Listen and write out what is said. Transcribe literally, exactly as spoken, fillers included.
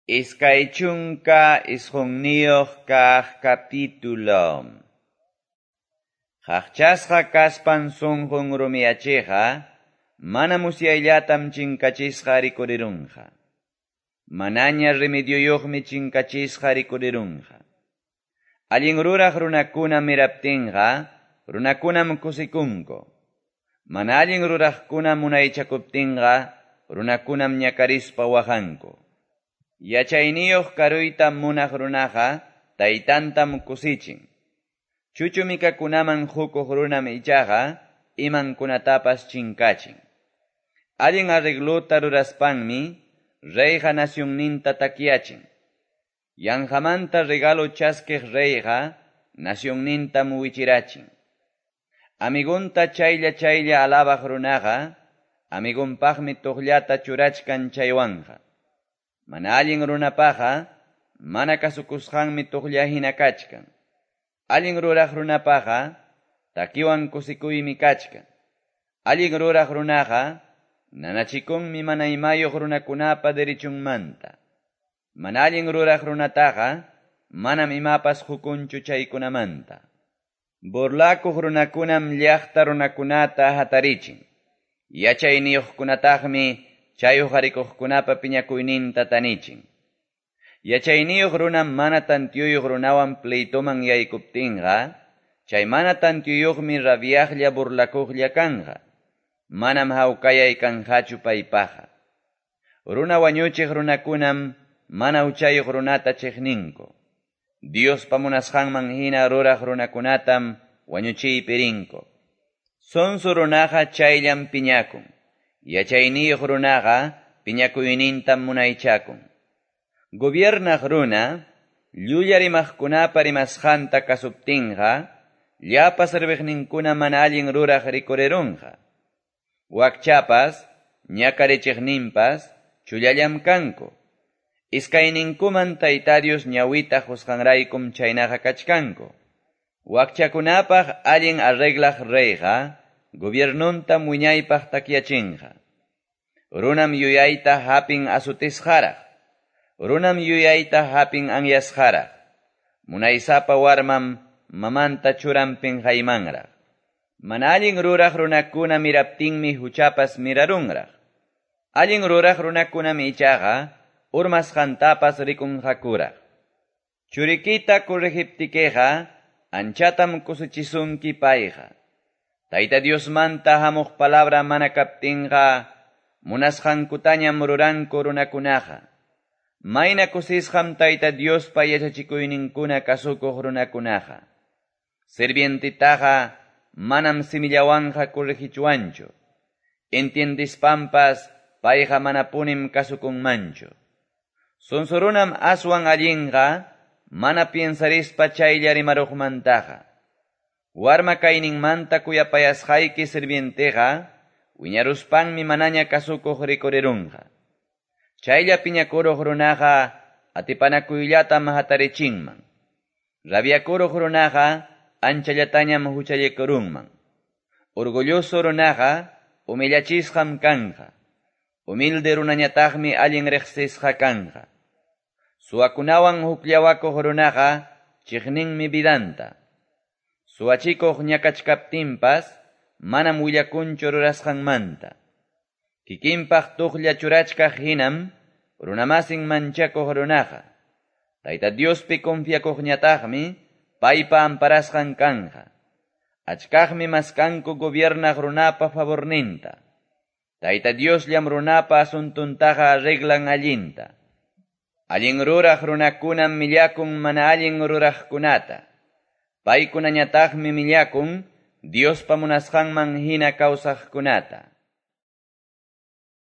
Iskay chunka isqunniyoq kaq capítulo. Qaqchasqa kaspan sunqun rumiyachiqa, mana musyayllatam chinkachisqa rikurirunqa. Manaña remedioyoqmi chinkachisqa rikurirunqa. Allin ruraq runakuna miraptinqa, runakunam kusikunku. Mana allin ruraqkuna munaychakuptinqa, runakunam ñakarispa waqanku. Yachayniyuq karuyta munaq runaqa, taytantam kusichin. Chuchu mikakunaman hukuq runam ichaqa, imankunatapas chinkachin. Allin arregluta ruraspanmi, reyqa nacionninta takyachin. Yanqamanta regalo chasquiq reyqa, nacionnintam wichirachin. Amigunta chaylla chaylla alabaq runaqa, amigunpaqmi tuqllata churachkan chaywanqa. Mana allin runapaqa, mana kasukusqanmi tuqlla hina kachkan. Allin ruraq runapaqa, takiwan kusikuymi kachkan. Allin ruraq runaqa, nanachikunmi mana imayuq runakunapa derichunmanta. Mana allin ruraq runataqa, manam imapas hukunchu chaykunamanta. Burlakuq runakunam llaqta runakunata hatarichin. Yachayniyuqkunataqmi chayuq arikuqkunapa piñakuyninta tanichin. Yachayniyuq runam mana tantiyuyuq runawan pleitoman yaykuptinqa, chay mana tantiyuyuqmi rabiaqlla burlakuqlla kanqa. Manam hawkayay kanqachu paypaqa. Runa wañuchiq runakunam mana uchayuq runata chiqninku. Diospa munasqanman hina ruraq runakunatam wañuchiypi rinku. Sonso runaqa chayllam piñakun. Yachayniyuq runaqa piñakuynintam munaychakun. Gobiernaq runa, llulla rimaqkunapa rimasqanta kasuptinqa, llapa sirviqninkuna mana allin ruraq rikurirunqa. Wakchapas, ñakarichiqninpas, chullallam kanku. Iskayninkuman Tayta Dios ñawita husqanraykum chaynaqa kachkanku. Wakchakunapaq allin arreglaq reyqa, gobiernuntam wiñaypaq takyachinqa. Runam yuyayta hapin asutisqaraq. Runam yuyayta hapin anyasqaraq. Munaysapa warmam mamanta churanpin haymanraq. Mana allin ruraq runakuna miraptinmi huchapas mirarunraq. Allin ruraq runakunami ichaqa urmasqantapas rikunqakuraq. Churikita kurrejiptikeqa anchatam kusichisunki payqa. Tayta Diosmanta hamuq palabra mana kaptinqa, munasqankutañam ruranku runakunaqa. Mayna kusisqam Tayta Diospa yachachikuyninkuna kasukuq runakunaqa. Sirvientitaqa manam simillawanqa kurrijichuanchu. Entiendispampas payqa mana punim kasukunmanchu. Sonsorunam aswan allinqa, mana piensarispa chaylla rimaruqmantaqa. Warma kayninmanta kuyapayasqayki sirvienteqa, wiñaruspanmi manaña kasukuq rikurirunqa. Chaylla piñakuruq runaqa, atipanakuyllatam hatarichinman. Rabiakuruq runaqa, anchallatañam huchallakurunman. Orgulloso runaqa, humillachisqam kanqa. Humilde runañataqmi allin riqsisqa kanqa. Suwakunawan hukllawakuq runaqa, chiqninmi vidanta. Suwachikuq ñakachkaptinpas, manam willakunchu rurasqanmanta. Kikinpaq tuqlla churachkaq hinam, runamasin manchakuq runaqa. Tayta Diospi confiakuqñataqmi, paypa amparasqan kanqa. Achkaqmi maskanku gobiernaq runapa favorninta. Tayta Diosllam runapa asuntuntaqa arreglan allinta. Allin ruraq runakunam millakun mana allin ruraqkunata. Paykunañataqmi millakun Diospa munasqanman hina kawsaqkunata.